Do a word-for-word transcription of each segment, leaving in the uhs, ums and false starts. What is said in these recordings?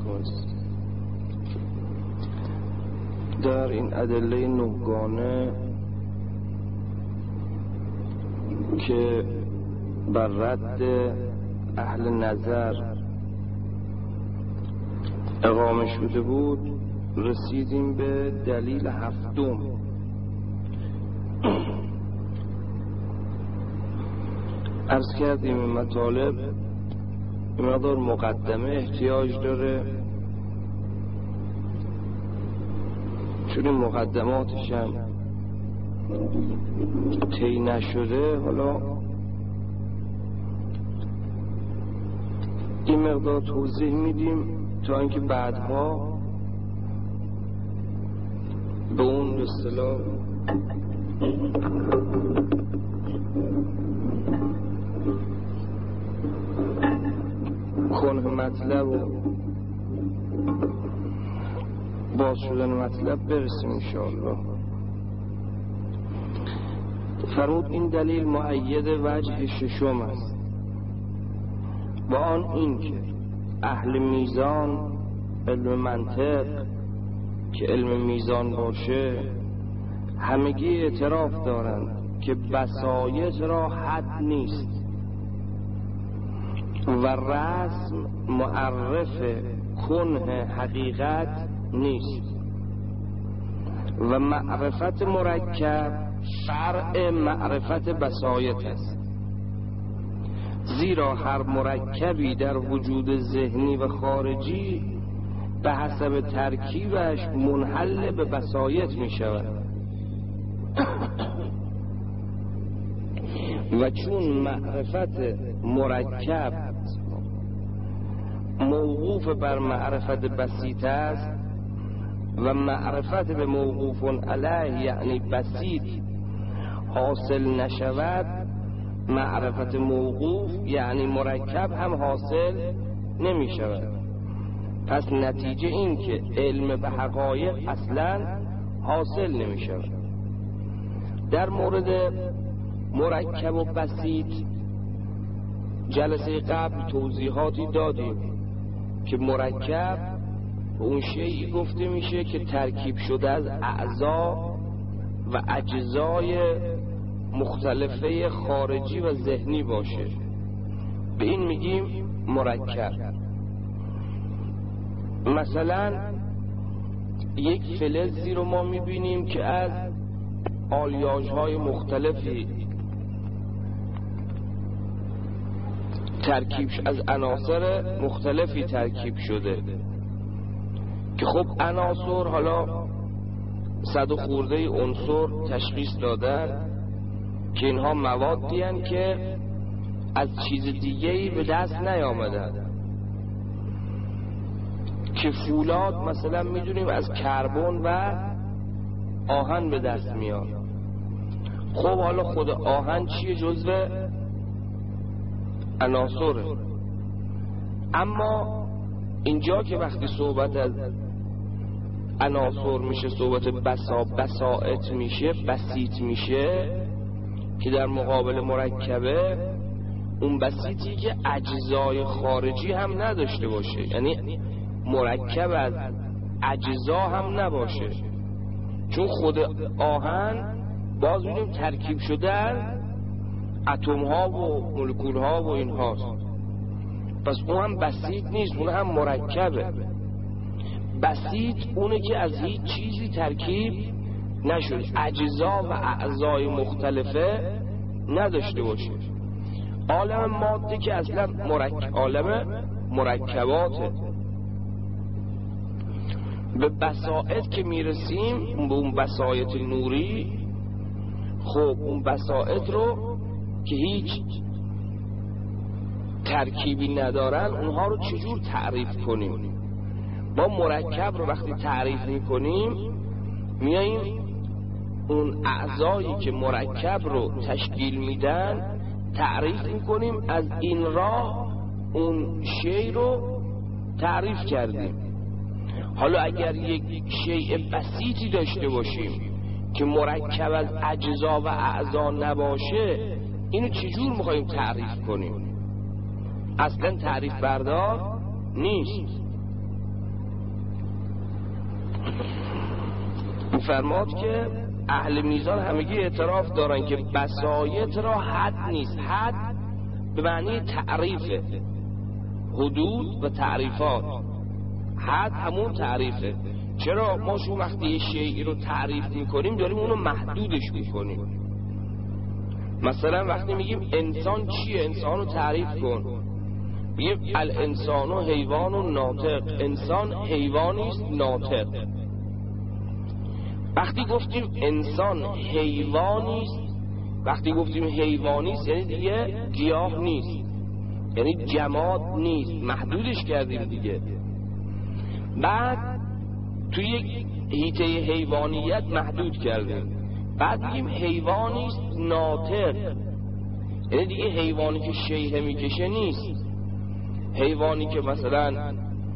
کنید. در این ادله نهگانه که بر رد اهل نظر اقامه شده بود رسیدیم به دلیل هفتم. عرض کردیم این مطالب مقدار مقدمه احتیاج داره، چون این مقدماتش هم طی نشده. حالا این مقدار توضیح میدیم تا اینکه بعدها به اون به اصطلاح کنه مطلب و باز شدن مطلب برسیم انشاءالله. فرمود این دلیل مؤید وجه ششم است و آن این که اهل میزان علم منطق که علم میزان باشه همگی اعتراف دارند که بسایط را حد نیست و رسم معرف کنه حقیقت نیست و معرفت مرکب فرع معرفت بسایط است، زیرا هر مرکبی در وجود ذهنی و خارجی به حسب ترکیبش منحل به بسایط می شود و چون معرفت مرکب موقوف بر معرفت بسیط است و معرفت به موقوف علیه یعنی بسیط حاصل نشود، معرفت موقوف یعنی مرکب هم حاصل نمی شود. پس نتیجه این که علم به حقایق اصلا حاصل نمی شود. در مورد مرکب و بسیط جلسه قبل توضیحاتی دادیم که مرکب اون شیئی گفته میشه که ترکیب شده از اعضا و اجزای مختلفه خارجی و ذهنی باشه، به این میگیم مرکب. مثلا یک فلزی رو ما میبینیم که از آلیاژهای مختلفی ترکیب از عناصر مختلفی ترکیب شده که خب عناصر حالا صد و خورده عنصر تشخیص دادن که اینها موادی هستند که از چیز دیگه‌ای به دست نیامدن، که فولاد مثلا میدونیم از کربن و آهن به دست میاد. خب حالا خود آهن چیه؟ جزو عناصره. اما اینجا که وقتی صحبت از عناصر میشه صحبت بسا بساعت میشه بسیط میشه که در مقابل مرکبه اون بسیطی که اجزای خارجی هم نداشته باشه، یعنی مرکب از اجزا هم نباشه، چون خود آهن باز می‌بینیم ترکیب شده از اتم ها و مولکول ها و این هاست. پس اون هم بسیط نیست، اون هم مرکبه. بسیط اونه که از هیچ چیزی ترکیب نشد، اجزا و اعضای مختلفه نداشته باشه. عالم ماده که اصلا مرکب عالم مرکباته. به بساعت که میرسیم به اون بساعت نوری، خب اون بساعت رو که هیچ ترکیبی ندارن اونها رو چجور تعریف کنیم؟ با مرکب رو وقتی تعریف میکنیم میاییم اون اعضایی که مرکب رو تشکیل میدن تعریف میکنیم، از این راه اون شی رو تعریف کردیم. حالا اگر یک شیء بسیطی داشته باشیم که مرکب از اجزا و اعضا نباشه، اینو چجور میخواییم تعریف کنیم؟ اصلا تعریف بردار نیست. میفرماد که اهل میزان همگی اعتراف دارن که بسایط را حد نیست. حد به معنی تعریفه، حدود و تعریفات. حد همون تعریفه. چرا ما شو وقتی یه شیعی رو تعریف میکنیم داریم اونو محدودش میکنیم. مثلا وقتی میگیم انسان چیه، انسان رو تعریف کن، میگیم الانسان و حیوان و ناطق. انسان حیوانیست ناطق. وقتی گفتیم انسان حیوانیست، وقتی گفتیم حیوانیست یعنی دیگه گیاه نیست، یعنی جماد نیست، محدودش کردیم دیگه. بعد توی یک حیطه حیوانیت محدود کردیم. بعد میگیم حیوانیست ناطق، یعنی دیگه حیوانی که شیهه میکشه نیست، حیوانی که مثلا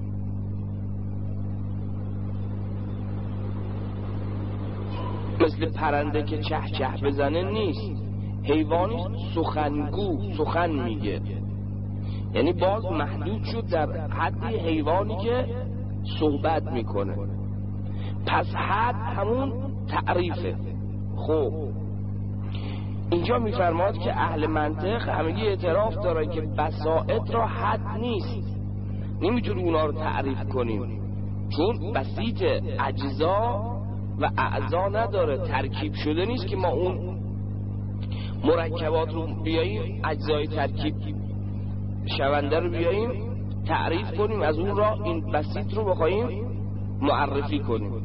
مثل پرنده که چه چه بزنه نیست، حیوانی سخنگو، سخن میگه، یعنی باز محدود شد در حد حیوانی که صحبت میکنه. پس حد همون تعریفه. خب اینجا میفرماد که اهل منطق همگی اعتراف دارن که بساطت را حد نیست، نمیتونیم اونا رو تعریف کنیم، چون بسیط اجزا و اعضا نداره، ترکیب شده نیست که ما اون مرکبات رو بیاییم اجزای ترکیب شونده رو بیاییم تعریف کنیم، از اون را این بسیط رو بخوایم معرفی کنیم.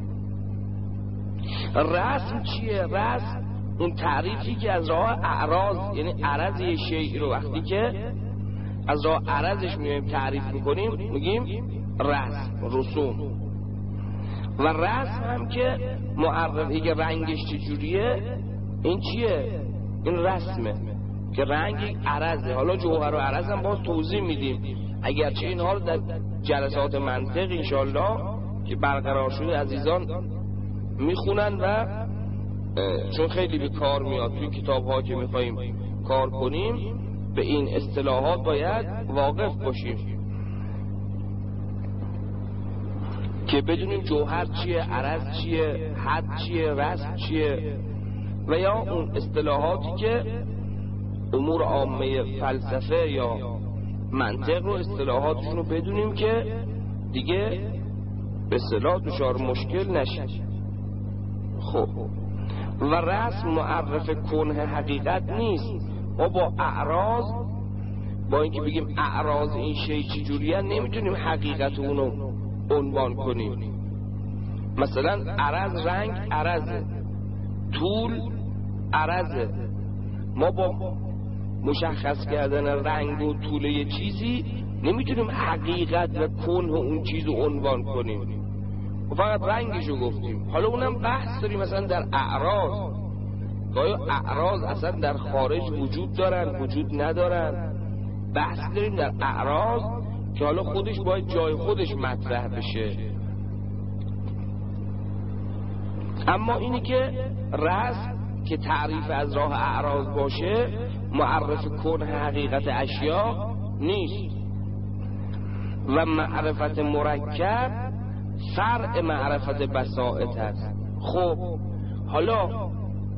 رسم چیه؟ رسم اون تعریفی که از راه اعراض، یعنی عرض یه شیء رو وقتی که از راه عرضش میایم تعریف میکنیم میگیم رسم، رسوم. و رسم هم که معرفی که رنگش چجوریه، این چیه؟ این رسمه که رنگ عرضه. حالا جوهر و عرض هم باز توضیح میدیم، اگرچه اینها رو در جلسات منطق انشالله که برقرار شده عزیزان میخونن و چون خیلی به کار میاد توی کتاب ها که میخواییم کار کنیم به این اصطلاحات باید واقف باشیم که بدونیم جوهر چیه، عرض چیه، حد چیه، رسم چیه، و یا اون اصطلاحاتی که امور عامه فلسفه یا منطق رو اصطلاحاتشون رو بدونیم که دیگه به اصطلاح دچار مشکل نشید. خب و رسم معرف کنه حقیقت نیست. ما با اعراض، با اینکه بگیم اعراض این شی چجوریه، نمیتونیم حقیقت اونو عنوان کنیم. مثلا عرض رنگ عرضه، طول عرضه. ما با مشخص کردن رنگ و طول یه چیزی نمیتونیم حقیقت و کنه اون چیز رو عنوان کنیم، و فقط رنگشو گفتیم. حالا اونم بحث داریم مثلا در اعراض، گاهی اعراض اصلا در خارج وجود دارن وجود ندارن، بحث داریم در اعراض که حالا خودش باید جای خودش مطرح بشه. اما اینی که رسم که تعریف از راه اعراض باشه معرف کن حقیقت اشیا نیست. و معرفت مرکب فرع معرفت بساطت است. خب حالا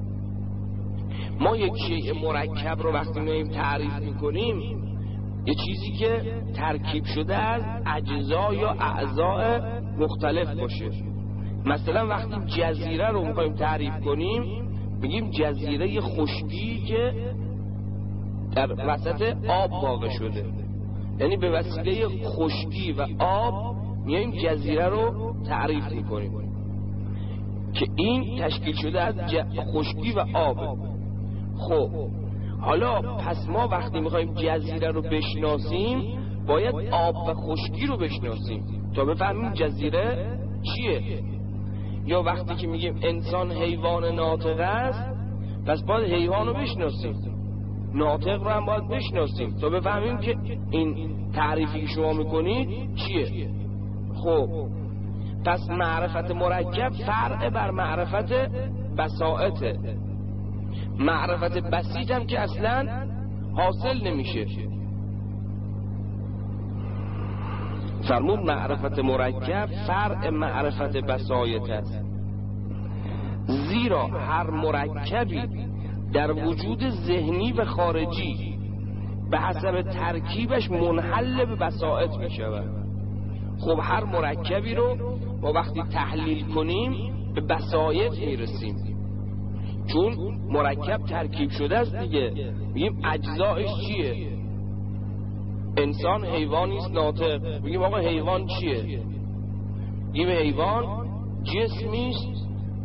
ما یک شیء مرکب رو وقتی میایم تعریف میکنیم، یه چیزی که ترکیب شده از اجزا یا اعضاء مختلف باشه. مثلا وقتی جزیره رو میخوایم تعریف کنیم میگیم جزیره خشکی که در وسط آب واقع شده، یعنی به وسیله خشکی و آب میایم جزیره رو تعریف میکنیم که این تشکیل شده از خشکی و آب. خب حالا پس ما وقتی میخوایم جزیره رو بشناسیم باید آب و خشکی رو بشناسیم تا بفهمیم جزیره چیه. یا وقتی که میگیم انسان حیوان ناطق است، پس باید حیوان رو بشناسیم، ناطق رو هم باید بشناسیم تا بفهمیم که این تعریفی که شما میکنید چیه. خب پس معرفت مرکب فرع بر معرفت بساطته. معرفت بسیط هم که اصلا حاصل نمیشه. فرمود معرفت مرکب فرع معرفت بسایط است، زیرا هر مرکبی در وجود ذهنی و خارجی به حسب ترکیبش منحل به بسایط می شود. خب هر مرکبی رو ما وقتی تحلیل کنیم به بسایط می رسیم، چون مرکب ترکیب شده است دیگه. میگیم اجزایش چیه؟ انسان حیوانی است ناطق، میگیم آقا حیوان چیه؟ میگیم حیوان جسمی است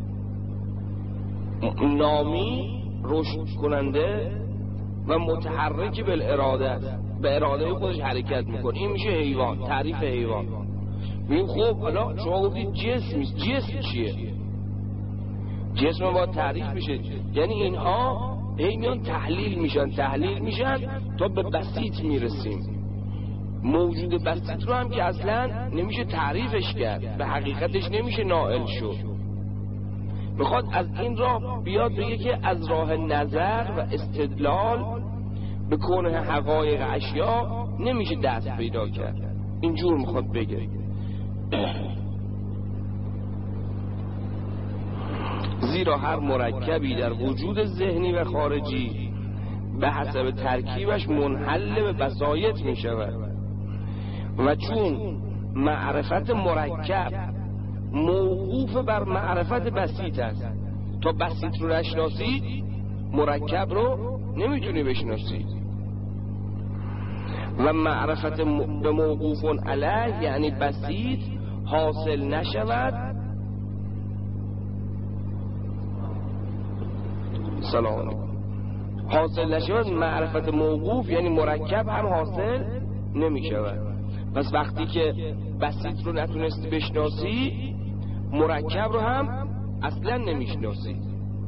نامی، رشد کننده و متحرک بالاراده است، به اراده خودش حرکت میکنه، این میشه حیوان. تعریف حیوان. میگیم خب حالا شما گفتید جسمی است، جسم چیه؟ جسم باید تعریف بشه، یعنی اینها هی میان تحلیل میشن تحلیل میشن تا به بسیط میرسیم. موجود بسیط رو هم که اصلا نمیشه تعریفش کرد، به حقیقتش نمیشه نائل شد. میخواد از این راه بیاد بگه که از راه نظر و استدلال به کنه حقایق اشیا نمیشه دست پیدا کرد. اینجور میخواد بگه. زیرا هر مرکبی در وجود ذهنی و خارجی به حسب ترکیبش منحل به بسایط می شود و چون معرفت مرکب موقوف بر معرفت بسیط است، تا بسیط رو نشناسی مرکب رو نمیتونی بشناسی. و معرفت به موقوف علیه یعنی بسیط حاصل نشود. سلام حاصل نشود معرفت موقوف یعنی مرکب هم حاصل نمی شود. پس وقتی که بسیط رو نتونستی بشناسی مرکب رو هم اصلا نمیشناسی.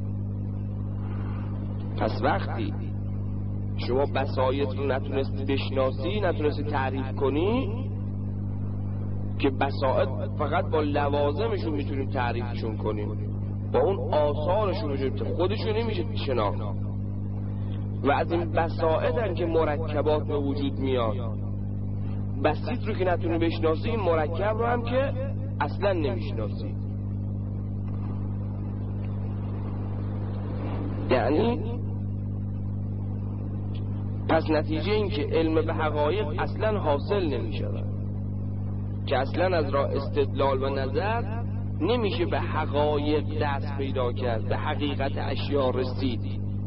پس وقتی شما بسایط رو نتونستی بشناسی، نتونستی تعریف کنی، که بسایط فقط با لوازمشون میتونیم تعریفشون کنیم، با اون آثارشون میتونیم، خودشون نمیشه شناخت. و از این بسایط هم که مرکبات به وجود میاد. بسیط رو که نتونی بشناسی این مرکب رو هم که اصلا نمیشناسی. یعنی پس نتیجه این که علم به حقایق اصلا حاصل نمیشود، که اصلا از راه استدلال و نظر نمیشه به حقایق دست پیدا کرد، به حقیقت اشیا رسید.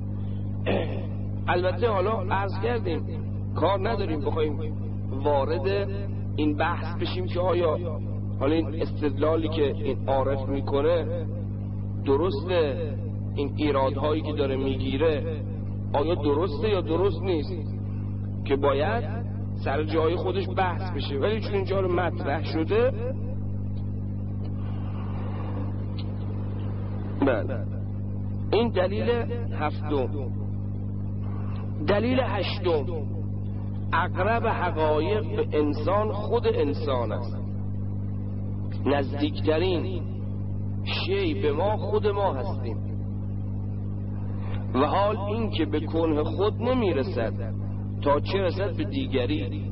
البته حالا عرض کردیم کار نداریم بخوایم وارد این بحث بشیم که آیا حالا این استدلالی که این عارف میکنه درسته، این ایرادهایی که داره میگیره آیا درسته یا درست نیست، که باید سر جای خودش بحث بشه. ولی چون اینجا رو مطرح شده، بله این دلیل هفتم. دلیل هشتم، اقرب حقایق به انسان خود انسان است. نزدیکترین شی به ما خود ما هستیم، و حال این که به کنه خود نمیرسد تا چه رسد به دیگری.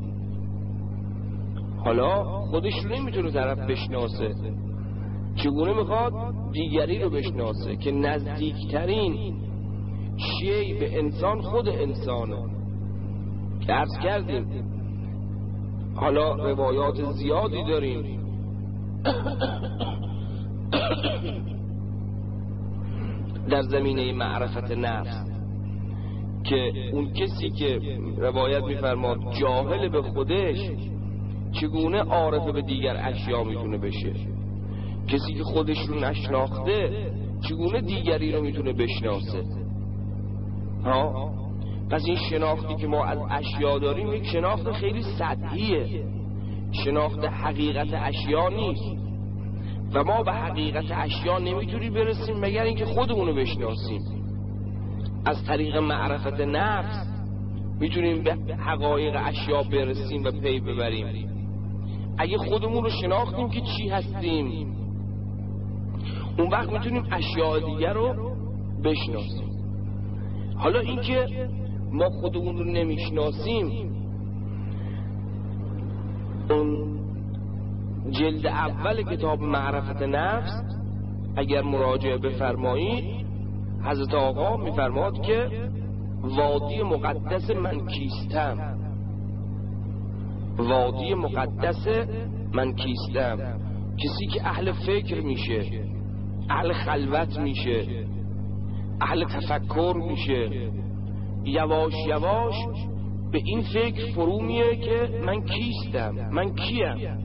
حالا خودش رو نمیتونه طرف بشناسه، چگونه میخواد دیگری رو بشناسه؟ که نزدیکترین شی به انسان خود انسانه. که عرض کردیم حالا روایات زیادی داریم در زمینه معرفت نفس، که اون کسی که روایت میفرماد جاهل به خودش چگونه عارف به دیگر اشیا میتونه بشه. کسی که خودش رو نشناخته چگونه دیگری رو میتونه بشناسه؟ ها؟ پس این شناختی که ما از اشیا داریم یک شناخت خیلی سطحیه، شناخت حقیقت اشیا نیست، و ما به حقیقت اشیا نمیتونیم برسیم مگر اینکه خودمونو بشناسیم. از طریق معرفت نفس میتونیم به حقایق اشیا برسیم و پی ببریم. اگه خودمون رو شناختیم که چی هستیم، اون وقت میتونیم اشیاء دیگر رو بشناسیم. حالا اینکه ما خودمون رو نمیشناسیم، اون جلد اول کتاب معرفت نفس اگر مراجعه بفرمایید حضرت آقا میفرماد که وادی مقدس من کیستم، وادی مقدس من کیستم. کسی که اهل فکر میشه، اهل خلوت میشه، اهل تفکر میشه، یواش یواش به این فکر فرو میه که من کیستم، من کیم.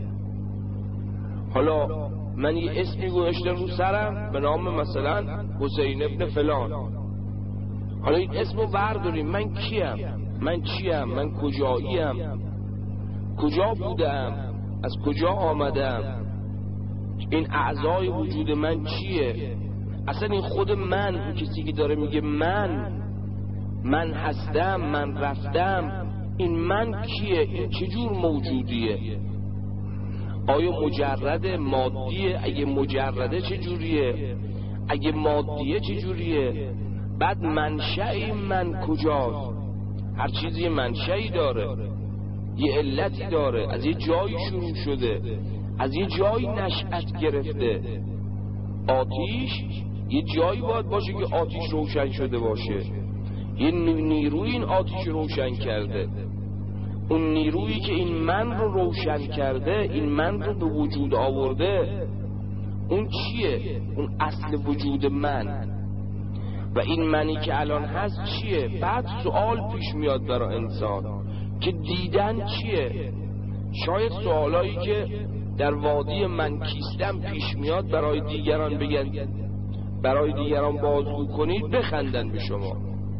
حالا من یه اسمی گذاشتم رو سرم به نام مثلا حسین ابن فلان، حالا این اسمو برداریم، من کیم، من چیم، من کجاییم، کجا بودم، از کجا آمدم، این اعضای وجود من چیه، اصلا این خود من، این کسی که داره میگه من من هستم، من رفتم، این من کیه، این چجور موجودیه؟ آیا مجرد مادیه؟ اگه مجرده چجوریه؟ اگه مادیه چجوریه؟ بعد منشأ من کجاست؟ هر چیزی منشأی داره، یه علتی داره، از یه جایی شروع شده، از یه جایی نشأت گرفته. آتیش یه جایی باید باشه که آتیش روشن شده باشه، یه نیروی این آتیش روشن کرده. اون نیرویی که این من رو روشن کرده، این من رو به وجود آورده، اون چیه؟ اون اصل وجود من. و این منی که الان هست چیه؟ بعد سوال پیش میاد برای انسان که دیدن چیه؟ شاید سوالایی که در وادی من کیستم پیش میاد برای دیگران بگن، برای دیگران بازگو کنید، بخندن به شما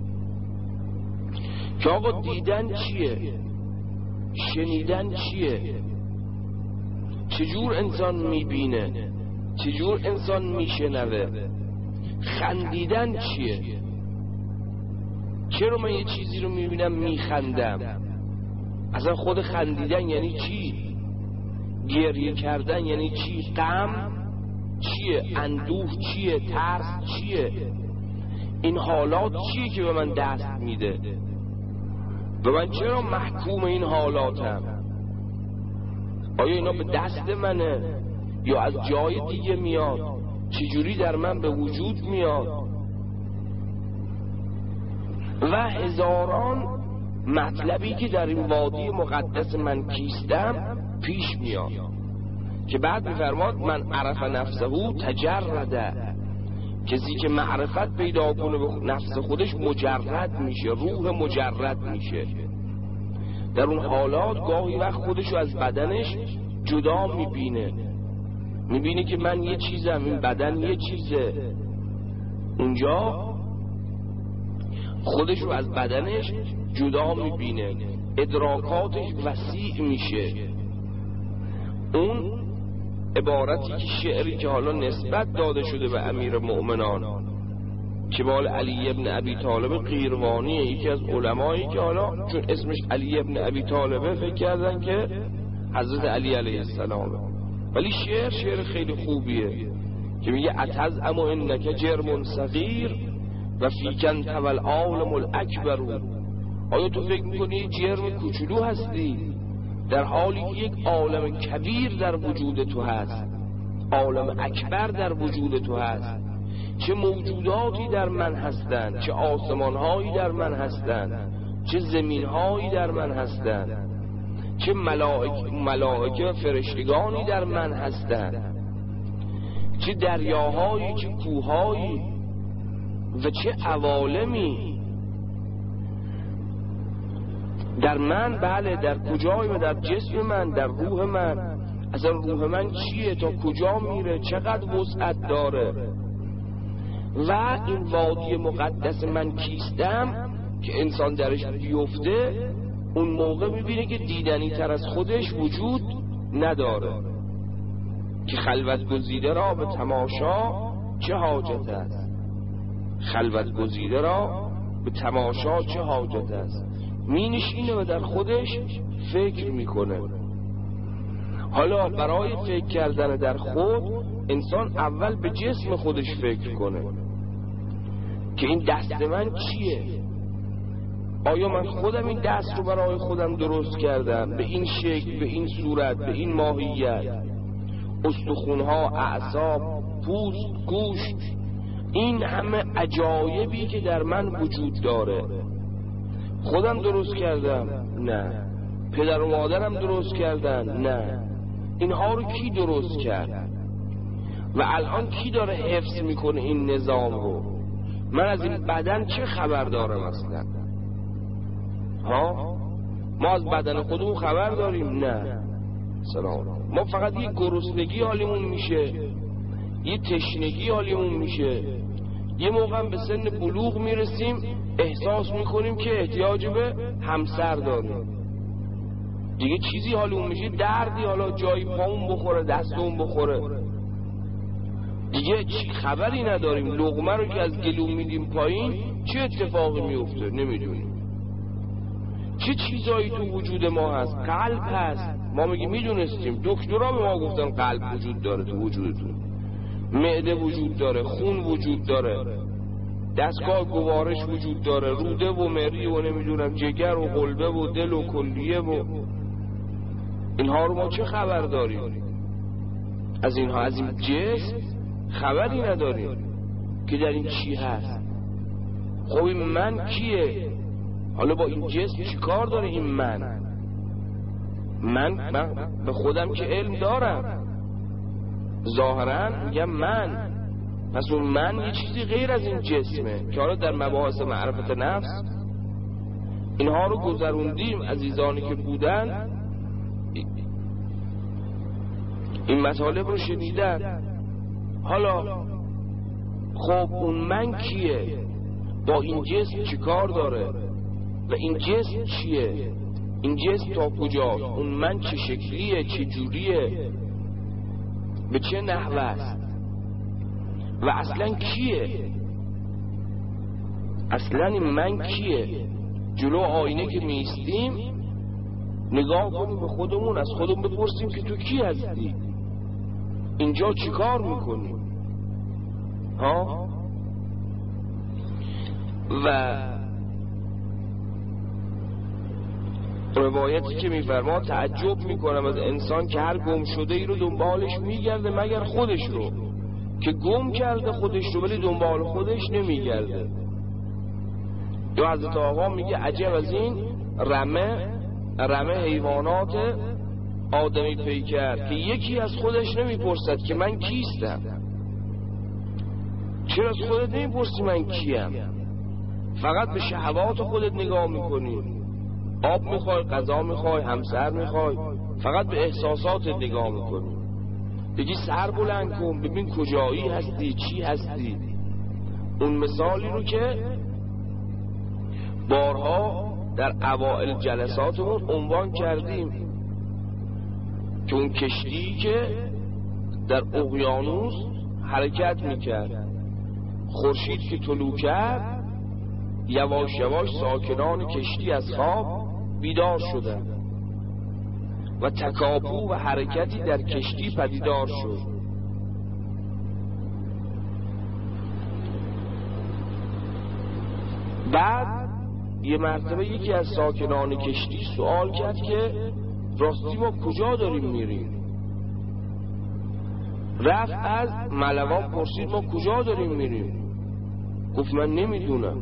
که آقا دیدن چیه؟ شنیدن چیه؟ چجور انسان میبینه؟ چجور انسان میشنوه؟ خندیدن چیه؟ چرا من یه چیزی رو میبینم میخندم؟ اصلا خود خندیدن یعنی چی؟ گریه کردن یعنی چی؟ غم چیه؟ اندوه چیه؟ ترس چیه؟ این حالات چیه که به من دست میده؟ و من چرا محکوم این حالاتم؟ آیا اینا به دست منه یا از جای دیگه میاد؟ چجوری در من به وجود میاد؟ و هزاران مطلبی که در این وادی مقدس من کیستم پیش میاد که بعد میفرماد من عرف نفسه تجرده. کسی که معرفت پیدا کنه به نفس خودش مجرد میشه، روح مجرد میشه. در اون حالات گاهی وقت خودشو از بدنش جدا میبینه، میبینه که من یه چیزم، این بدن یه چیزه. اونجا خودشو از بدنش جدا میبینه، ادراکاتش وسیع میشه. اون عبارتی که شعری که حالا نسبت داده شده به امیر مؤمنان که مال علی ابن ابی طالب قیروانیه، یکی از علمایی که حالا چون اسمش علی ابن ابی طالبه فکر کردن که حضرت علی علیه السلامه، ولی شعر شعر خیلی خوبیه که میگه اتزعم انک جرم صغیر و فیکن تول عالم الاکبر. آیا تو فکر میکنی جرم کوچولو هستی در حالی که یک عالم کبیر در وجود تو هست، عالم اکبر در وجود تو هست؟ چه موجوداتی در من هستند، چه آسمانهایی در من هستند، چه زمینهایی در من هستند، چه ملائکه ملائکه و فرشتگانی در من هستند، چه دریاهایی، چه کوههایی و چه عوالمی در من. بله، در کجای؟ و در جسم من، در روح من. اصلا روح من چیه؟ تا کجا میره؟ چقدر وسعت داره؟ و این وادی مقدس من کیستم که انسان درش بیفته، اون موقع میبینه که دیدنی تر از خودش وجود نداره، که خلوت گزیده را به تماشا چه حاجت است. خلوت گزیده را به تماشا چه حاجت است. می نشینه و در خودش فکر میکنه. حالا برای فکر کردن در خود انسان اول به جسم خودش فکر کنه که این دست من چیه؟ آیا من خودم این دست رو برای خودم درست کردم به این شکل، به این صورت، به این ماهیت؟ استخونها، اعصاب، پوست، گوشت، این همه عجایبی که در من وجود داره. خودم درست کردم؟ نه. پدر و مادرم درست کردن؟ نه. اینها رو کی درست کرد؟ و الان کی داره حفظ میکنه این نظام رو؟ من از این بدن چه خبر دارم اصلا؟ ها؟ ما از بدن خودمون خبر داریم؟ نه. سلام. ما فقط یه گرسنگی حالیمون میشه، یه تشنگی حالیمون میشه، یه موقع به سن بلوغ میرسیم احساس میکنیم که احتیاج به همسر داریم، دیگه چیزی حالمون میشه، دردی حالا جایی پامون بخوره، دستمون بخوره، دیگه چی خبری نداریم. لقمه رو که از گلو میدیم پایین چه اتفاقی میفته نمیدونیم. چه چیزایی تو وجود ما هست؟ قلب هست. ما میگیم میدونستیم، دکترها به ما گفتن قلب وجود داره تو وجودتون، معده وجود داره، خون وجود داره، دستگاه گوارش وجود داره، روده و مری و نمیدونم جگر و قلبه و دل و کلیه و اینها رو ما چه خبر داریم؟ از اینها، از این جسم خبری نداریم که در این چی هست. خب این من کیه؟ حالا با این جسم چی کار داره این من؟ من, من به خودم که علم دارم، ظاهرا میگم من، پس اون من یه چیزی غیر از این جسمه که حالا در مباحث معرفت نفس اینها رو گذروندیم. عزیزانی که بودن این مطالب رو شنیدن. حالا خب اون من کیه؟ با این جسم چی کار داره؟ و این جسم چیه؟ این جسم تا کجاست؟ اون من چه شکلیه؟ چه جوریه؟ به چه نحوه است؟ و اصلا کیه؟ اصلا این من کیه؟ جلو آینه که میستیم نگاه کنیم به خودمون، از خودمون بپرسیم که تو کی هستی؟ اینجا چی کار میکنی؟ ها؟ و روایتی که میفرما تعجب میکنم از انسان که هر گم شده ای رو دنبالش میگرده مگر خودش رو، که گم کرده خودش رو ولی دنبال خودش نمیگرده. یا حضرت آقا میگه عجب از این رمه رمه حیوانات آدمی پیکر که یکی از خودش نمیپرسد که من کیستم. چرا از خودت نمیپرسی من کیم؟ فقط به شهوات خودت نگاه میکنی، آب میخوای، غذا میخوای، همسر میخوای، فقط به احساساتت نگاه میکنی. بگی سر بلند کن ببین کجایی هستی، چی هستی. اون مثالی رو که بارها در اوائل جلساتمون عنوان کردیم که اون کشتی که در اقیانوس حرکت میکرد، خورشید که طلوع کرد یواش یواش ساکنان کشتی از خواب بیدار شدند و تکاپو و حرکتی در کشتی پدیدار شد. بعد یه مرتبه یکی از ساکنان کشتی سوال کرد که راستی ما کجا داریم میریم؟ رفت از ملوان پرسید ما کجا داریم میریم؟ گفت من نمیدونم.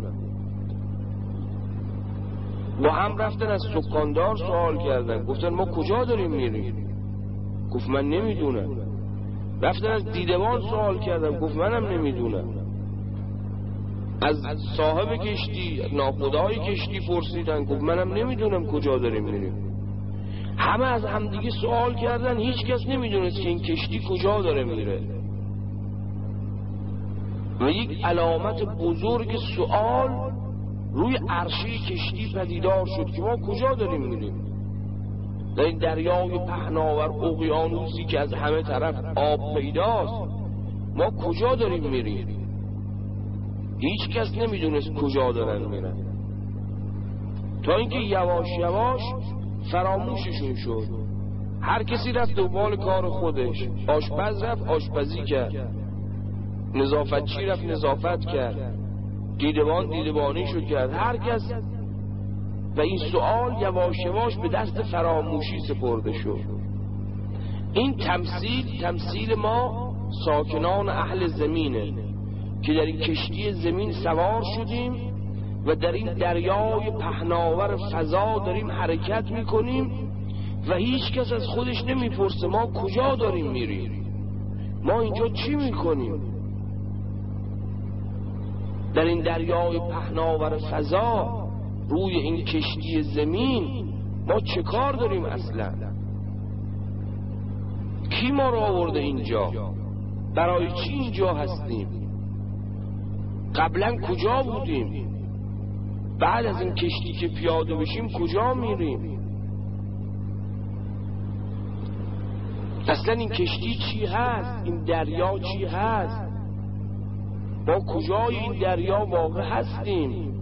با هم رفتن از سکاندار سوال کردن، گفتن ما کجا داریم میریم؟ گفت من نمیدونم. رفتن از دیدبان سوال کردن، گفت منم نمیدونم. از صاحب کشتی، ناخدای کشتی پرسیدن، گفت منم نمیدونم کجا داریم میریم. همه از همدیگه سوال کردن، هیچ کس نمیدونست که این کشتی کجا داره میره. و یک علامت بزرگ سوال روی عرشه کشتی پدیدار شد که ما کجا داریم میریم؟ در این دریای پهناور، اقیانوسی که از همه طرف آب پیداست، ما کجا داریم میریم؟ هیچ کس نمیدونست کجا دارن میرن، تا اینکه یواش یواش فراموششون شد. هر کسی رفت دنبال کار خودش. آشپز رفت آشپزی کرد، نظافتچی رفت نظافت کرد، دیدبان دیدبانیشو کرد، هر کس. و این سوال یواش یواش به دست فراموشی سپرده شد. این تمثیل تمثیل ما ساکنان اهل زمینه که در این کشتی زمین سوار شدیم و در این دریای پهناور فضا داریم حرکت میکنیم و هیچ کس از خودش نمیپرسه ما کجا داریم میریم، ما اینجا چی میکنیم. در این دریای پهناور فضا روی این کشتی زمین ما چه کار داریم اصلا؟ کی ما رو آورده اینجا؟ برای چی اینجا هستیم؟ قبلا کجا بودیم؟ بعد از این کشتی که پیاده بشیم کجا میریم؟ اصلا این کشتی چی هست؟ این دریا چی هست؟ ما کجای این دریا واقع هستیم؟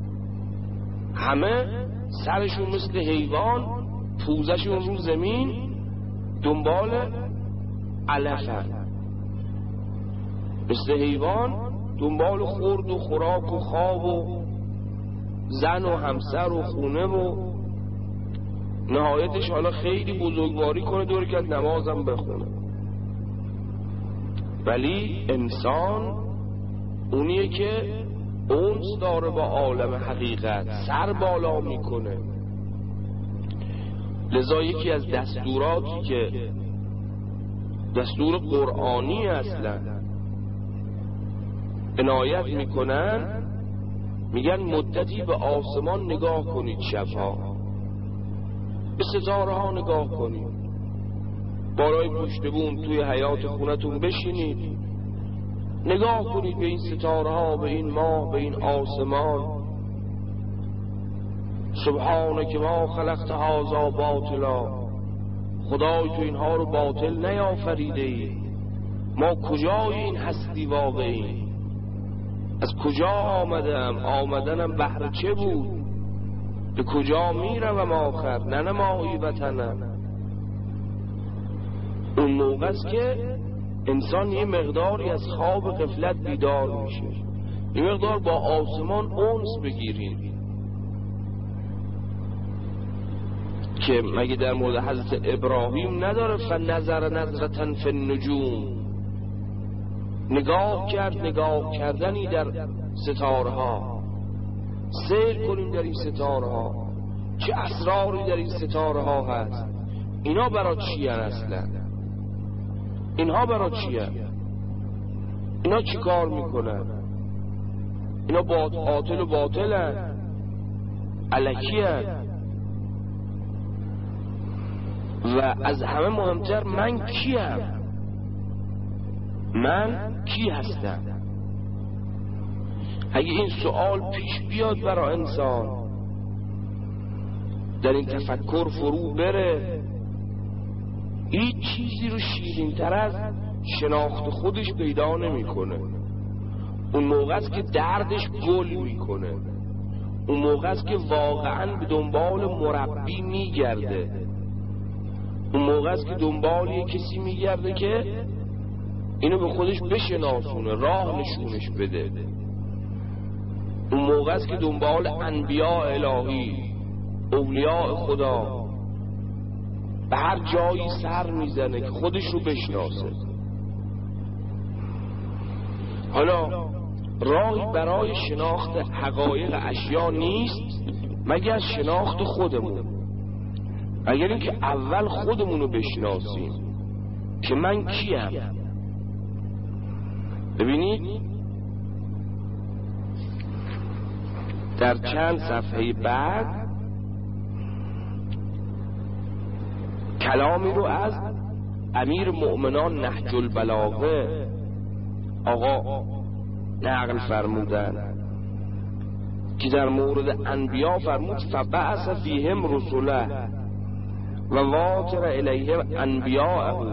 همه سرشون مثل حیوان، پوزشون رو زمین، دنبال علفن، مثل حیوان دنبال خورد و خوراک و خواب و زن و همسر و خونه و نهایتش حالا خیلی بزرگواری کنه دور که نمازم بخونه. ولی انسان اونیه که اونس داره با عالم حقیقت، سر بالا میکنه. لذا یکی از دستوراتی که دستور قرآنی اصلا عنایت میکنن، میگن مدتی به آسمان نگاه کنید، شبها به ستاره ها نگاه کنید، بالای پشت بوم توی حیاط خونتون بشینید، نگاه کنید به این ستاره ها، به این ماه، به این آسمان. سبحانک ما خلقت هذا باطلا، خدای تو اینها رو باطل نیافریده ای. ما کجای این هستی واقعی؟ از کجا آمدم؟ آمدنم بهر چه بود؟ به کجا میروم آخر؟ ننمایی وطنم. اون موقع است که انسان یه مقداری از خواب غفلت بیدار میشه، یه مقدار با آسمان انس بگیریم. که مگه در مورد حضرت ابراهیم نداره فنظر نظرة فی النجوم، نگاه کرد نگاه کردنی در ستاره ها، سیر کنیم در این ستاره ها، چه اسراری در این ستاره ها هست. اینا برای چی هست اصلا؟ اینها برای چی هست؟ اینا چی کار میکنن؟ اینا باطل و باطل هست، الکی هست. و از همه مهمتر من کیم؟ من کی هستم؟ اگه این سوال پیش بیاد برای انسان، در این تفکر فرو بره، هیچ چیزی رو شیرین تر از شناخت خودش پیدا نمیکنه. اون موقع است که دردش گل میکنه، اون موقع است که واقعا به دنبال مربی میگرده، اون موقع است که دنبال یه کسی میگرده که اینو به خودش بشناسونه، راه نشونش بده. اون موقع است که دنبال انبیاء الهی، اولیاء خدا، به هر جایی سر میزنه که خودش رو بشناسه. حالا راهی برای شناخت حقایق اشیا نیست مگر شناخت خودمون. اگر اینکه اول خودمون رو بشناسیم که من کیم. ببینید در چند صفحه بعد کلامی رو از امیر مؤمنان نهج البلاغه آقا نقل فرمودن که در مورد انبیا فرمود فبعث فیهم رسوله و واتر الیهم انبیاءه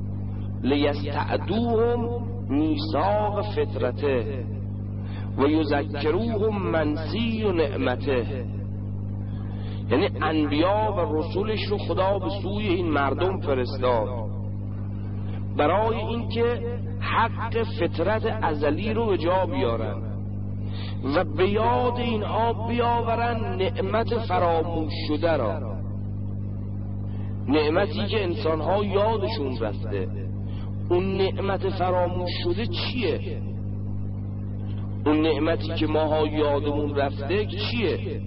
لیستعدوهم میثاق فطرته و یذکروهم منسی و نعمته. یعنی انبیا و رسولش رو خدا به سوی این مردم فرستاد برای اینکه حق فطرت ازلی رو به جا بیارن و به یاد اینها بیاورن نعمت فراموش شده را، نعمتی که انسانها یادشون رفته. اون نعمت فراموش شده چیه؟ اون نعمتی که ماها یادمون رفته چیه؟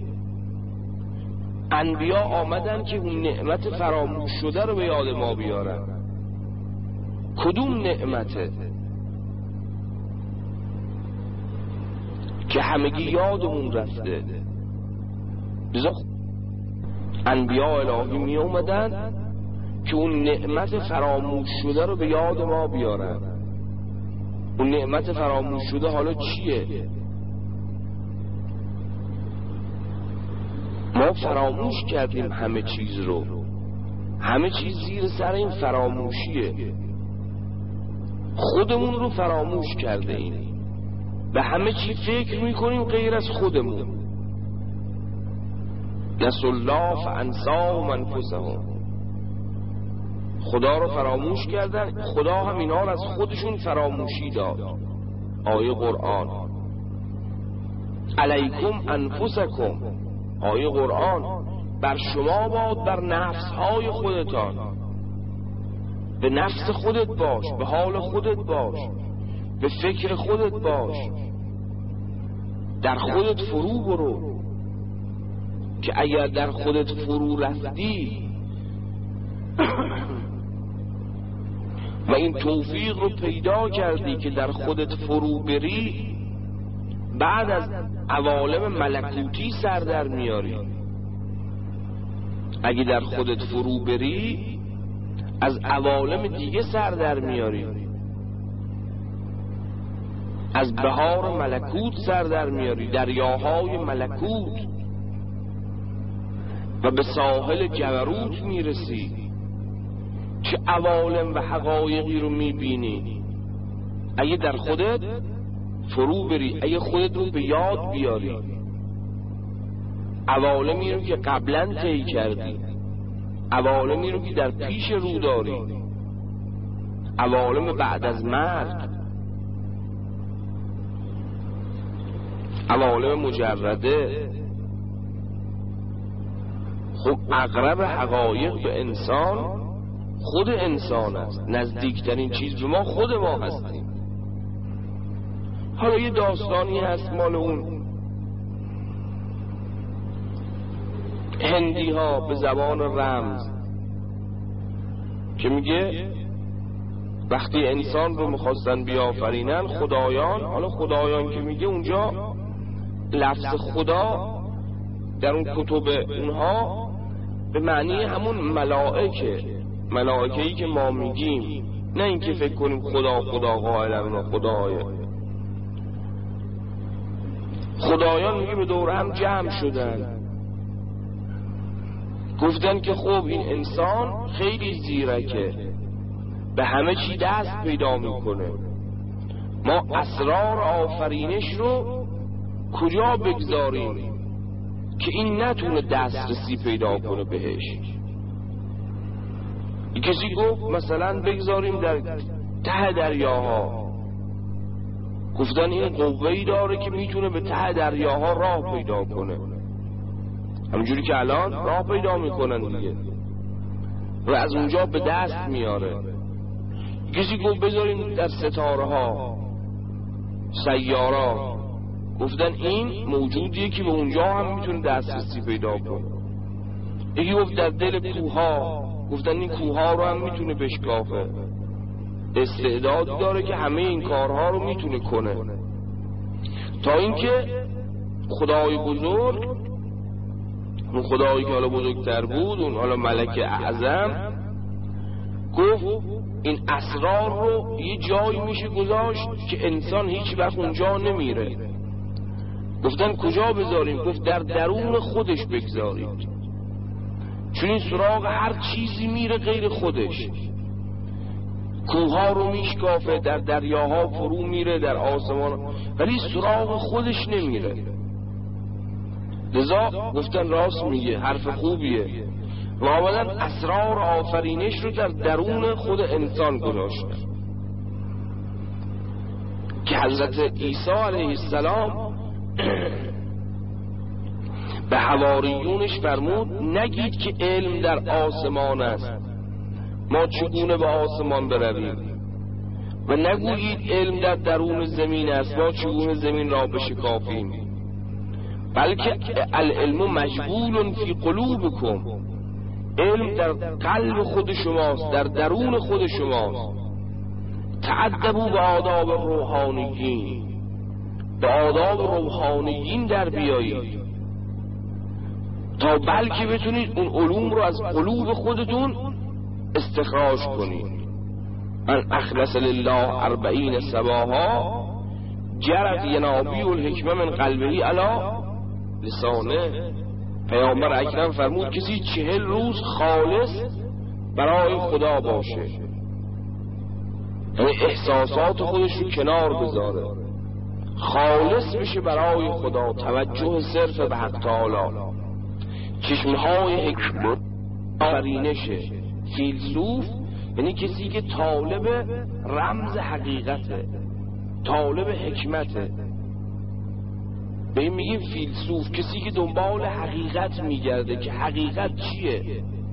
انبیا آمدن که اون نعمت فراموش شده رو به یاد ما بیارن. کدوم نعمته که همگی یادمون رفته؟ بذار انبیا الهی می اومدن که اون نعمت فراموش شده رو به یاد ما بیارن. اون نعمت فراموش شده حالا چیه؟ ما فراموش کردیم همه چیز رو. همه چیز زیر سر این فراموشیه. خودمون رو فراموش کرده ایم. به همه چی فکر میکنیم غیر از خودمون. نسوا الله فانساهم انفسهم. خدا رو فراموش کردن، خدا هم اینا رو از خودشون فراموشی داد. آیه قرآن علیکم انفسکم، آیه قرآن بر شما باد، بر نفسهای خودتان. به نفس خودت باش، به حال خودت باش، به فکر خودت باش، در خودت فرو برو که اگر در خودت فرو رفتی و این توفیق رو پیدا کردی که در خودت فرو بری، بعد از عوالم ملکوتی سر در میاری. اگه در خودت فرو بری از عوالم دیگه سر در میاری، از بهار ملکوت سر در میاری، دریاهای ملکوت، و به ساحل جبروت میرسی. چه عوالم و حقایقی رو میبینی اگه در خودت فرو بری، اگه خودت رو به یاد بیاری. عوالمی رو که قبلا طی کردی، عوالمی رو که در پیش رو داری، عوالم بعد از مرگ، عوالم مجرده. خب اقرب حقایق به انسان خود انسان است. نزدیکترین چیز به ما خود ما هستیم. حالا یه داستانی هست مال اون هندی ها به زبان رمز که میگه وقتی انسان رو میخواستن بیافرینن خدایان، حالا خدایان که میگه اونجا لفظ خدا در اون کتب اونها به معنی همون ملائکه، ملائکه‌ای که ما میگیم، نه اینکه فکر کنیم خدا خدا قائلن و خدای. خدایان میگه به دور هم جمع شدن، گفتن که خب این انسان خیلی زیرکه، به همه چی دست پیدا میکنه، ما اسرار آفرینش رو کجا بگذاریم که این نتونه دسترسی پیدا کنه بهش. کسی گفت مثلا بگذاریم در ته دریاها. گفتن این قوه‌ای داره که میتونه به ته دریاها راه پیدا کنه، همونجوری که الان راه پیدا میکنن دیگه، و از اونجا به دست میاره. کسی گفت بذاریم در ستاره ها، سیارات. گفتن این موجودیه که به اونجا هم میتونه دسترسی پیدا کنه. یکی گفت در دل کوها. گفتن این کوها رو هم میتونه بشکافه، استعداد داره که همه این کارها رو میتونه کنه. تا اینکه خدای بزرگ، اون خدایی که حالا بزرگتر بود، اون حالا ملک اعظم، گفت این اسرار رو یه جایی میشه گذاشت که انسان هیچ وقت اونجا نمیره. گفتن کجا بذاریم؟ گفت در درون خودش بگذارید، چون این سراغ هر چیزی میره غیر خودش. کوها رو میشکافه، در دریاها فرو میره، در آسمان، ولی سراغ خودش نمیره. لذا گفتن راست میگه، حرف خوبیه، و آمدن اسرار آفرینش رو در درون خود انسان گذاشتن که حضرت عیسی علیه السلام به حواریونش فرمود نگید که علم در آسمان است، ما چگونه به آسمان برویم، و نگویید علم در درون زمین است، ما چگونه زمین را بشکافیم، بلکه العلم مجبول فی قلوبکم، علم در قلب خود شماست، در درون خود شماست. تعدبوا به آداب روحانیین، به آداب روحانیین در بیایید تا بلکه بتونید اون علوم رو از قلوب خودتون استخراج کنید. من اخلص لله اربعین صباحا جرت ینابی الحکمه من قلبه علی لسانه. پیامبر اکرم فرمود کسی چهل روز خالص برای خدا باشه، یعنی احساسات خودش رو کنار بذاره، خالص بشه برای خدا، توجه صرف به حق تعالی، چشمهای حکمت آفرینشه. فیلسوف یعنی کسی که طالب رمز حقیقته، طالب حکمته. به این میگیم فیلسوف، کسی که دنبال حقیقت میگرده که حقیقت چیه.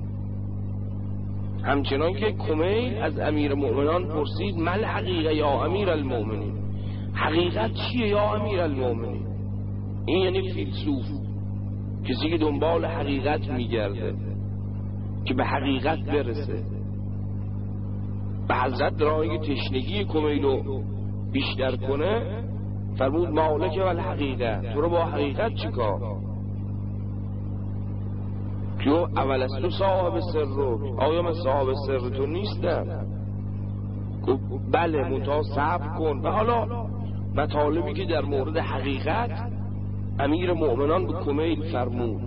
همچنان که کمیل از امیر المؤمنان پرسید مل حقیقه یا امیر المؤمنین، حقیقت چیه یا امیر المؤمنین. این یعنی فیلسوف، کسی که دنبال حقیقت میگرده که به حقیقت برسه. به حضرت درایی تشنگی کمیلو بیشتر کنه فرمود مالک و الحقیقه، تو رو با حقیقت چیکار؟ که اول از تو صاحب سر رو، آیا من صاحب سر تو نیستم؟ گفت بله منتها صبر کن. و حالا مطالبی که در مورد حقیقت امیر مؤمنان به کمیل فرمود.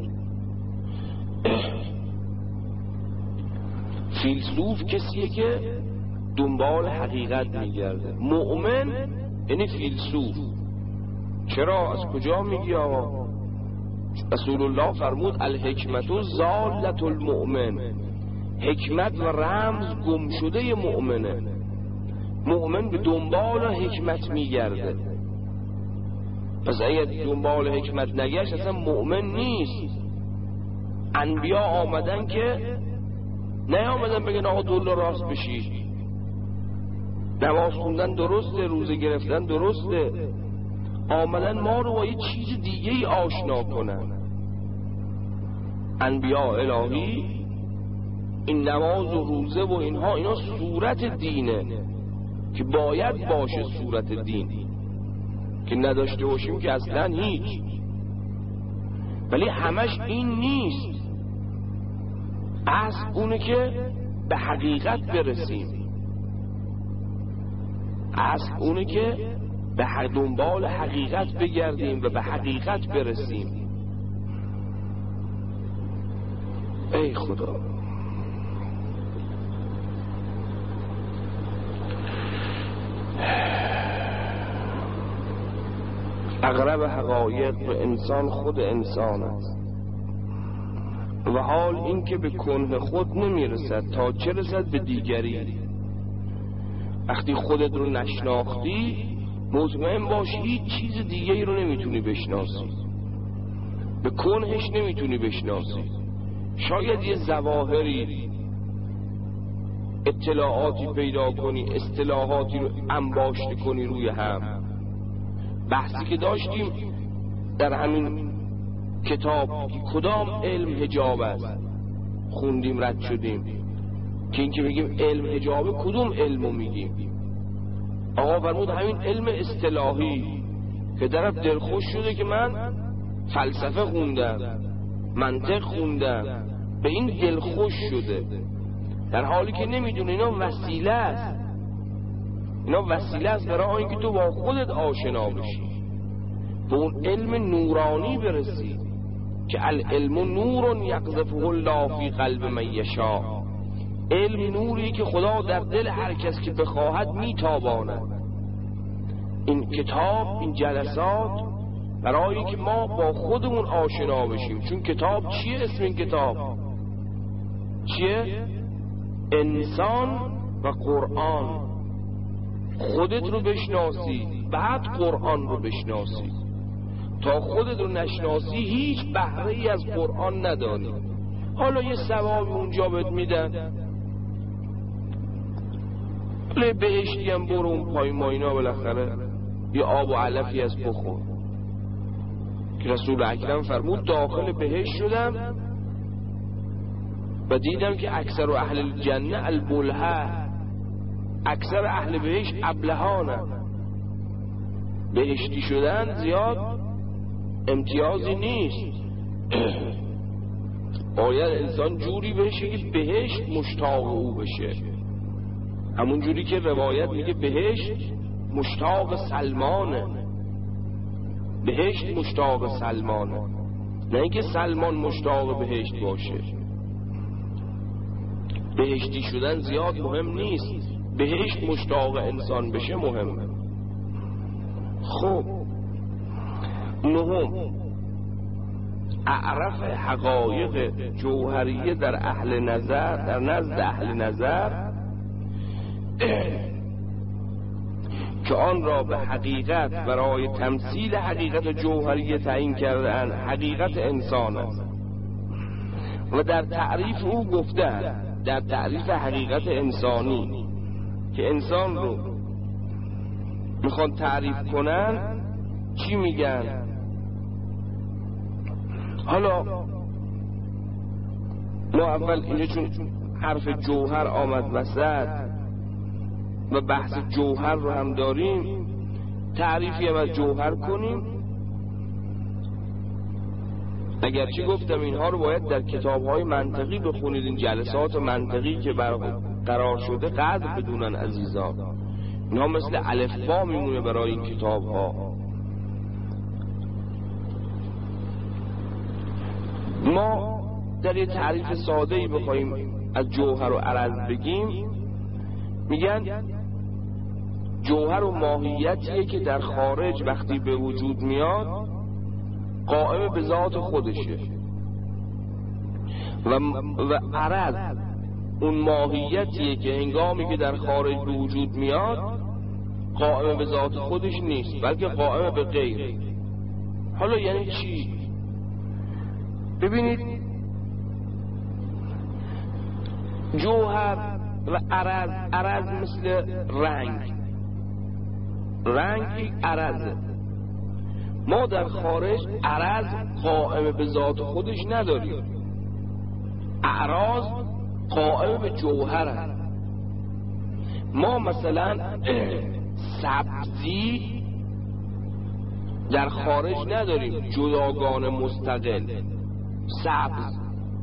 فیلسوف کسیه که دنبال حقیقت میگرده، مؤمن یعنی فیلسوف. چرا؟ از کجا میگی آقا؟ رسول الله فرمود الحکمت ضالة المؤمن، حکمت و رمز گم شده مؤمنه. مؤمن به دنبال حکمت میگرده، پس اگر دنبال حکمت نگشت اصلا مؤمن نیست. انبیا آمدن که نه آمدن بگن آقا دل راست بشید، نماز خوندن درسته، روزه گرفتن درسته، آمدن ما رو با یه چیز دیگه ای آشنا کنن. انبیاء الهی این نماز و روزه و اینها اینا صورت دینه که باید باشه، صورت دین که نداشته باشیم که اصلا هیچ. ولی همش این نیست، اصل اونه که به حقیقت برسیم، اصل اونه که به دنبال حقیقت بگردیم و به حقیقت برسیم. ای خدا، اقرب حقایق به انسان خود انسان است و حال این که به کنه خود نمیرسد تا چه رسد به دیگری. وقتی خودت رو نشناختی مطمئن باش هیچ چیز دیگه ای رو نمیتونی بشناسی، به کنهش نمیتونی بشناسی. شاید یه ظواهری اطلاعاتی پیدا کنی، اصطلاحاتی رو انباشته کنی روی هم. بحثی که داشتیم در همین کتاب کدام علم حجاب است خوندیم رد شدیم که این که بگیم علم حجابه کدوم علمو میگیم. آقا فرمود همین علم اصطلاحی که طرف دلخوش شده که من فلسفه خوندم، منطق خوندم، به این دلخوش شده، در حالی که نمیدونه اینا وسیله است. اینا وسیله است برای اینکه تو با خودت آشنا بشی، به اون علم نورانی برسی که العلم نور یقذفه الله فی قلب من یشاء. علم نوری که خدا در دل هر کس که بخواهد میتاباند. این کتاب، این جلسات برای که ما با خودمون آشنا بشیم. چون کتاب چیه؟ اسم این کتاب چیه؟ انسان و قرآن. خودت رو بشناسی بعد قرآن رو بشناسی. تا خودت رو نشناسی هیچ بهره ای از قرآن نداری. حالا یه ثوابی اونجا بهت میدن، حالا بهشتی هم برو اون پای ماینا بالاخره یه آب و علفی از بخور. که رسول اکرم فرمود داخل بهشت شدم و دیدم که اکثر اهل الجنه البلهه، اکثر اهل بهشت ابلهانه. بهشتی شدن زیاد امتیازی نیست. باید انسان جوری بشه که بهشت مشتاق او بشه، همون جوری که روایت میگه بهشت مشتاق سلمانه، بهشت مشتاق سلمانه، نه اینکه سلمان مشتاق بهشت باشه. بهشتی شدن زیاد مهم نیست، بهشت مشتاق انسان بشه مهمه. خب نهم، اعرف حقایق جوهریه در اهل نظر، در نزد اهل نظر که آن را به حقیقت برای تمثیل حقیقت جوهریه تعیین کردن حقیقت انسان است و در تعریف او گفتن، در تعریف حقیقت انسانی که انسان رو میخوان تعریف کنن چی میگن؟ حالا ما اول اینجا چون حرف جوهر آمد وسط و بحث جوهر رو هم داریم، تعریفی هم از جوهر کنیم. اگرچه گفتم اینها رو باید در کتاب‌های منطقی بخونید، این جلسات منطقی که برقرار شده قدر بدونن عزیزان، اینها مثل الفبا میمونه برای این کتاب‌ها. ما در یه تعریف ساده‌ای بخوایم از جوهر و عرض بگیم، میگن جوهر و ماهیتیه که در خارج وقتی به وجود میاد قائم به ذات خودشه و, و عرض اون ماهیتیه که هنگامی که در خارج به وجود میاد قائم به ذات خودش نیست بلکه قائم به غیر. حالا یعنی چی؟ ببینید جوهر و عرض، عرض مثل رنگ، رنگ یک عرضه. ما در خارج عرض قائم به ذات خودش نداریم، اعراض قائم به جوهر هست. ما مثلا سبزی در خارج نداریم جداگانه مستقل، سبز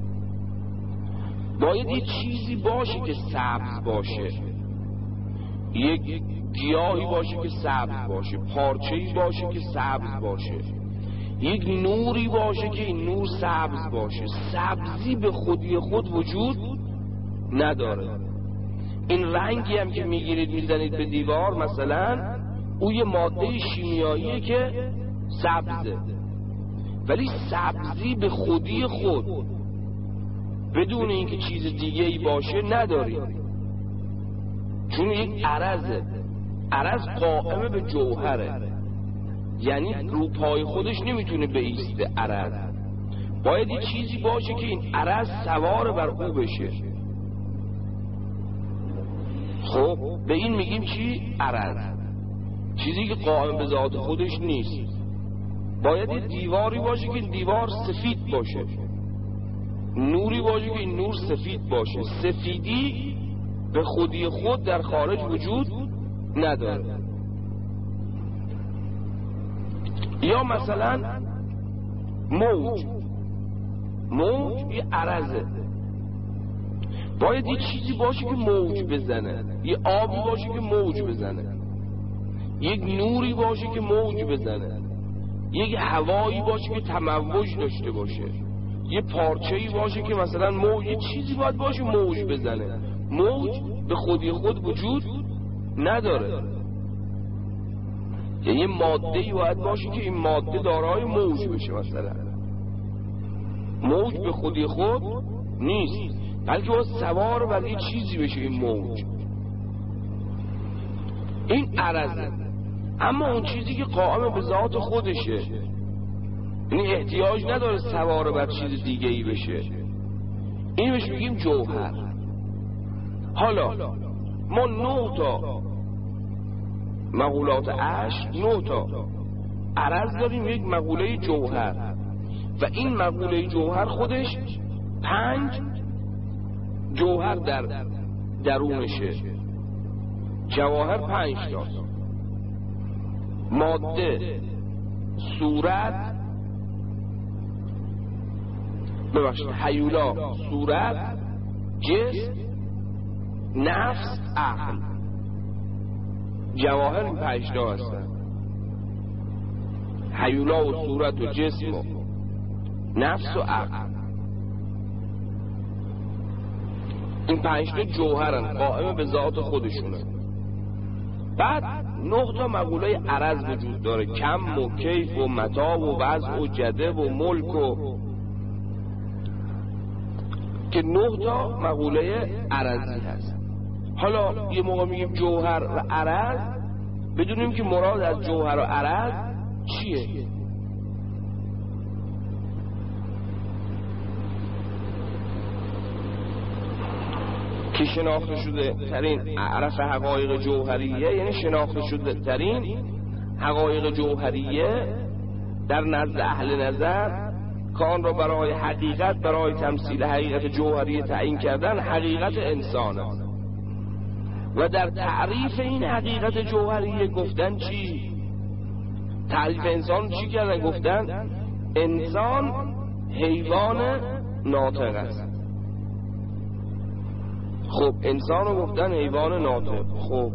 باید یه چیزی باشه که سبز باشه، یک گیاهی باشه که سبز باشه، پارچه‌ای باشه که سبز باشه، یک نوری باشه که این نور سبز باشه. سبزی به خودی خود وجود نداره. این رنگی هم که میگیرید میزنید به دیوار مثلا، او یه ماده شیمیاییه که سبزه، ولی سبزی به خودی خود بدون اینکه چیز دیگه ای باشه نداریم، چون یک عرضه. عرض قائم به جوهره، یعنی رو پای خودش نمیتونه بایسته. عرض باید یه چیزی باشه که این عرض سوار بر او بشه. خب به این میگیم چی؟ عرض، چیزی که قائم به ذات خودش نیست. باید یه دیواری باشه که این دیوار سفید باشه، نوری باشه که این نور سفید باشه. سفیدی به خودی خود در خارج وجود نداره. یا مثلا موج، موج یه عرضه، باید یه چیزی باشه که موج بزنه، یه آبی باشه که موج بزنه، یک نوری باشه که موج بزنه، یک هوایی باشه که تموج داشته باشه، یه پارچه‌ای باشه که مثلا موج، یه چیزی باید باشه موج بزنه. موج به خودی خود وجود نداره، یعنی یه ماده‌ای باید باشه که این ماده دارای موج بشه. مثلا موج به خودی خود نیست بلکه باید سوار بر یه چیزی بشه این موج. این عرضه. اما اون چیزی که قائم به ذات خودشه یعنی احتیاج نداره سوار بر چیز دیگه ای بشه. این بهش میگیم جوهر. حالا ما نه تا مقولات عشق، نه تا عرض داریم، یک مقوله جوهر، و این مقوله جوهر خودش پنج جوهر در درونشه. جواهر پنج تاست: ماده، صورت، ببخشید هیولا، صورت، جسم، نفس، عقل. جواهر این پنج تا هستن: هیولا و صورت و جسم و نفس و عقل. این پنج تا جوهرن، قائم به ذات خودشونه. بعد نه تا مقوله عرض وجود داره: کم و کیف و متاع و وضع و جده و ملک و، که نه تا مقوله عرضی هست. حالا یه موقع میگیم جوهر و عرض، بدونیم که مراد از جوهر و عرض چیه. که شناخته شده ترین عرف حقایق جوهریه، یعنی شناخته شده ترین حقایق جوهریه در نزد اهل نظر، کان را برای حقیقت، برای تمثیل حقیقت جوهری تعیین کردن، حقیقت انسان است. و در تعریف این حقیقت جوهریه گفتن چی؟ تعریف انسان چی کردن؟ گفتن انسان حیوان ناطق است. خب انسان رو گفتن حیوان ناطق. خب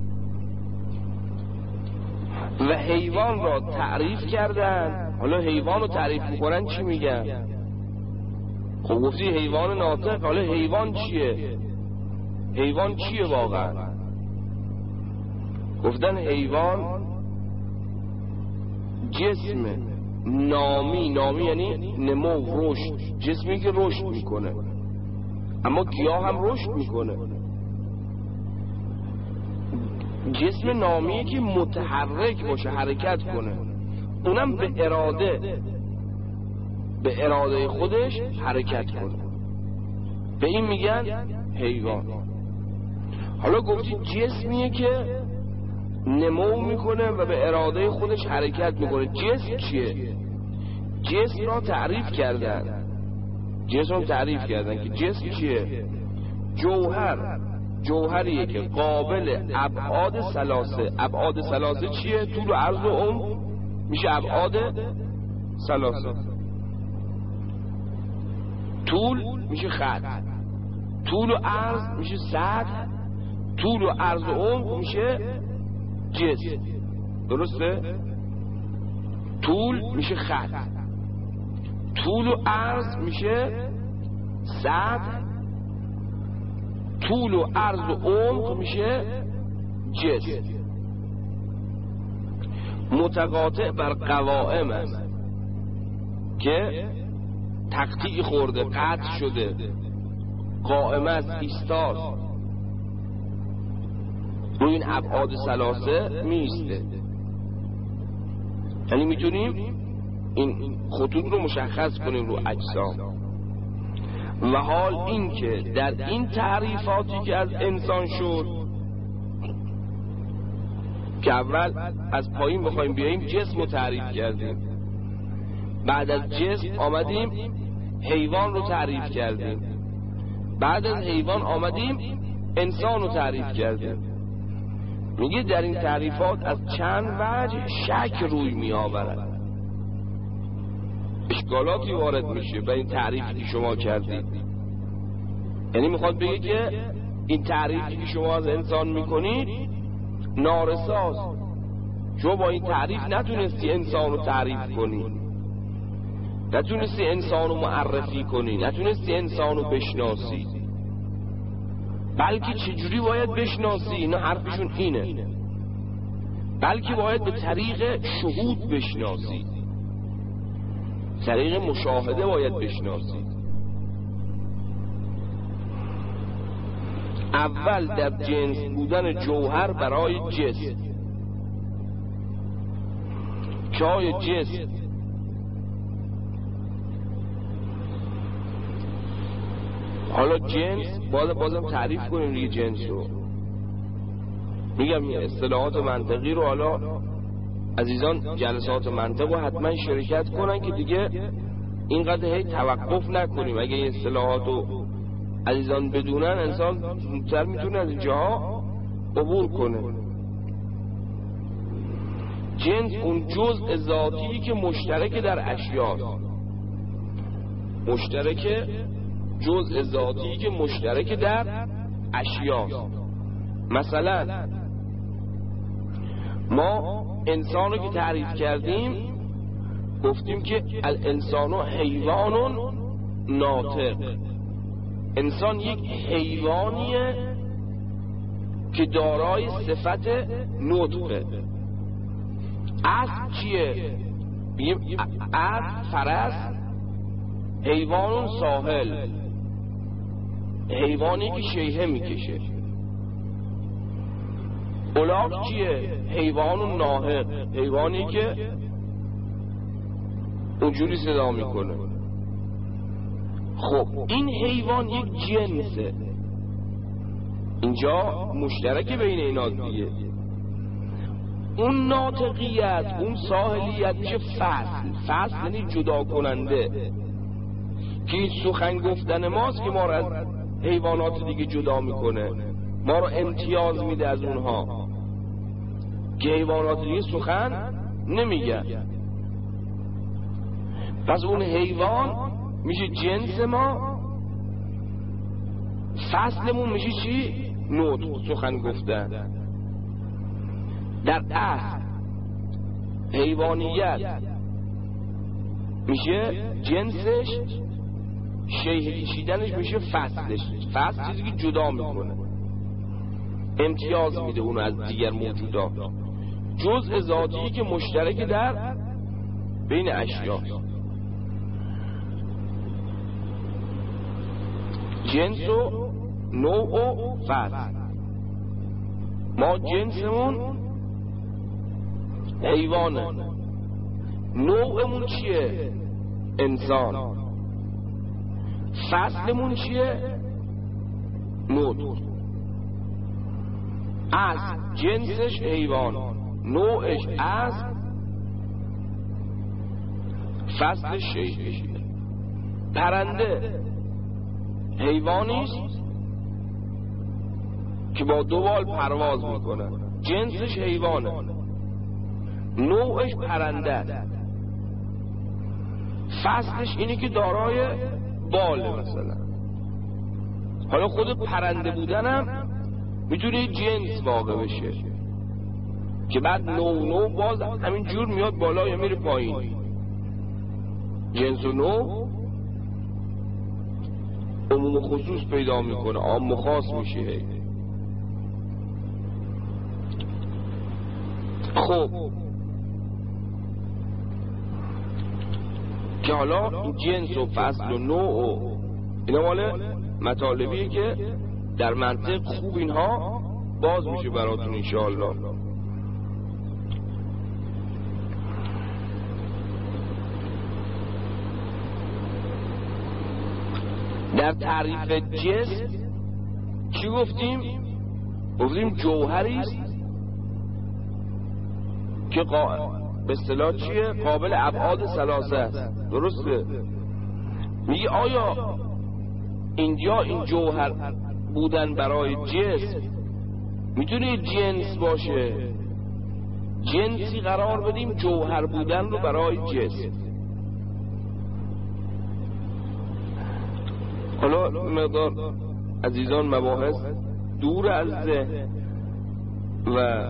و حیوان را تعریف کردن. حالا حیوان رو تعریف میکنن چی میگن؟ خب گفتی حیوان ناطق، حالا حیوان چیه؟ حیوان چیه واقعا؟ گفتن حیوان جسم نامی. نامی یعنی نمو، رشد. جسمی که رشد میکنه، اما گیاه هم رشد میکنه. جسم نامیه که متحرک باشه، حرکت کنه، اونم به اراده، به اراده خودش حرکت کنه. به این میگن حیوان. حالا گفتی جسمیه که نمو میکنه و به اراده خودش حرکت میکنه. جسم چیه؟ جسم را تعریف کردن. جسم رو تعریف کردن که جسم چیه؟ جوهر. جوهریه که قابل ابعاد ثلاثه. ابعاد ثلاثه چیه؟ طول و عرض و عمق میشه ابعاد ثلاثه. طول میشه خط، طول و عرض میشه سطح، طول و عرض و عمق میشه جسم. درسته؟ طول میشه خط، طول و عرض میشه سطح، طول و عرض و عمق میشه جسم. متقاطع بر قوائم است که تقطیع خورده، قطع شده، قائم است، ایستاست، روی این ابعاد ثلاثه میسته. یعنی میتونیم این خطوط رو مشخص کنیم رو اجسام. و حال این که در این تعریفاتی که از انسان شد، که اول از پایین بخوایم بیاییم جسم رو تعریف کردیم، بعد از جسم آمدیم حیوان رو تعریف کردیم، بعد از حیوان آمدیم انسان رو تعریف کردیم. میگه در این تعریفات از چند وجه شک روی می آورد، اشکالاتی وارد میشه به این تعریفی که شما کردید. یعنی میخواد بگه که این تعریفی که شما از انسان میکنید نارساست. شما با این تعریف نتونستی انسان رو تعریف کنی، نتونستی انسان رو معرفی کنی، نتونستی انسان رو بشناسی. بلکه چجوری باید بشناسی؟ اینا حرفشون اینه، بلکه باید به طریق شهود بشناسی، طریق مشاهده باید بشناسی. اول در جنس بودن جوهر برای جسم، که آیا جسم حالا جنس باز بازم تعریف کنیم دیگه جنس رو. میگم این اصطلاحات منطقی رو حالا عزیزان جلسات منطق رو حتما شرکت کنن که دیگه اینقدر هی توقف نکنیم. اگه این اصطلاحات رو عزیزان بدونن انسان زودتر میتونه از اینجاها عبور کنه. جنس اون جزء ذاتی که مشترک در اشیاست، مشترک جزء ذاتی که مشترک در اشیاست. مثلا ما انسان رو که تعریف کردیم گفتیم که الانسان حیوان ناطق، انسان یک حیوانیه که دارای صفت نطقه. اسب چیه؟ بگیم اسب فرس حیوان ساحل، حیوانی که شیهه میکشه. الاغ چیه؟ حیوان ناهق، حیوانی که اونجوری صدا میکنه. خب این حیوان یک جنسه، اینجا مشترک بین اینا دیگه. اون ناطقیت، اون ساحلیت میشه فصل. فصل یعنی جدا کننده، که این سخن گفتن ماست که ما رو از حیوانات دیگه جدا میکنه، ما رو امتیاز میده از اونها که حیوانات دیگه سخن نمیگن. پس اون حیوان میشه جنس ما، فصلمون میشه چی؟ نطق، سخن گفتن. در اصل حیوانیت میشه جنسش، شیء کشیدنش میشه فصلش. فصل چیزی که جدا میکنه، امتیاز میده اونو از دیگر موجودات، جزء ذاتی که مشترک در بین اشیا. جنس و نوع و فصل. ما جنسمون حیوانه، نوعمون چیه؟ انسان. فصلمون چیه؟ نطق. از جنسش حیوان، نوعش از، فصلش شیء. پرنده حیوانیست که با دو بال پرواز میکنه، جنسش حیوانه، نوعش پرنده، فصلش اینی که دارای باله. مثلا حالا خود پرنده بودنم میتونه جنس واقع بشه که بعد نوع نوع باز همین جور میاد بالا یا میره پایین. جنس و نوع عموم و خصوص پیدا میکنه، عام و خاص میشه. خب که حالا این جنس و فصل و نوع و اینا مال مطالبیه که در منطق خوب اینها باز میشه براتون انشاءالله. در تعریف جسم چی گفتیم؟ گفتیم جوهریست که قا... به اصطلاح چیه؟ قابل ابعاد ثلاثه است. درسته؟ میگه آیا اینجا این جوهر بودن برای جسم میتونه جنس باشه؟ جنسی قرار بدیم جوهر بودن رو برای جسم. حالا مقدار عزیزان مباحث دور از ذهن و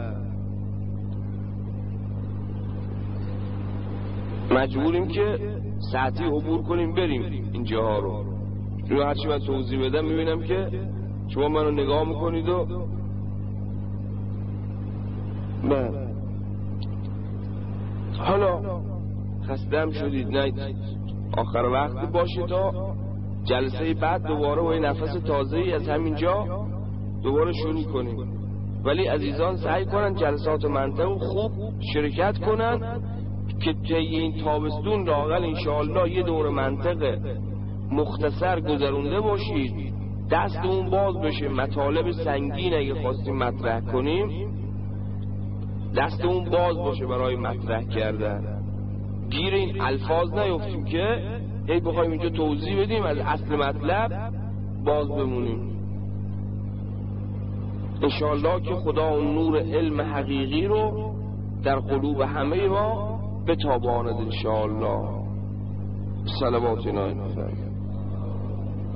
مجبوریم که سطحی عبور کنیم بریم اینجاها رو. رو هرچی من توضیح بدم میبینم که شما منو نگاه میکنید و من حالا خستم شدید، نه آخر وقت باشه تا جلسه بعد دوباره با این نفس تازه‌ای از همینجا دوباره شروع کنیم. ولی عزیزان سعی کنن جلسات منطق خوب شرکت کنن که طی این تابستون لااقل انشاءالله یه دور منطق مختصر گذرونده باشید دستمون باز بشه مطالب سنگین اگه خواستیم مطرح کنیم دستمون باز باشه برای مطرح کردن، گیر این الفاظ نیفتیم که هی بخوایم اینجا توضیح بدیم از اصل مطلب باز بمونیم. انشاءالله که خدا اون نور علم حقیقی رو در قلوب همه ما بتاباند انشاءالله. صلوات الهی.